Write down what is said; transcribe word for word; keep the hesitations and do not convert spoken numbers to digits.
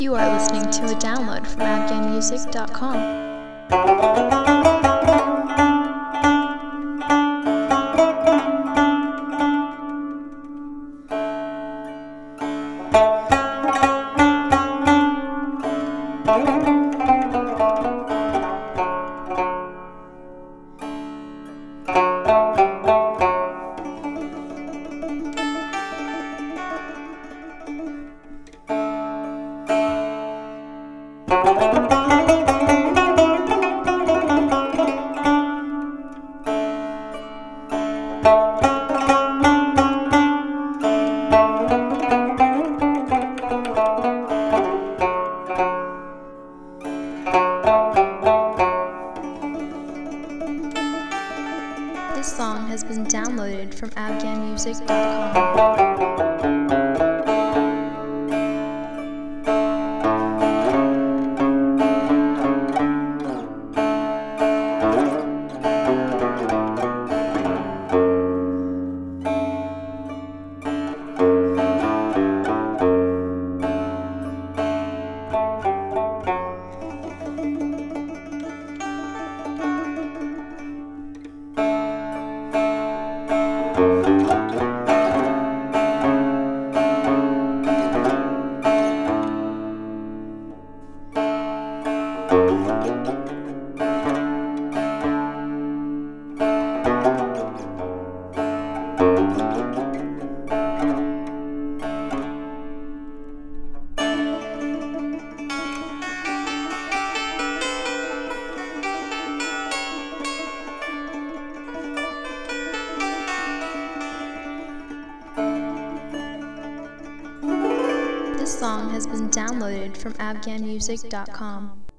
You are listening to a download from afghan music dot com. This song has been downloaded from afghan music dot com. This song has been downloaded from afghan music dot com.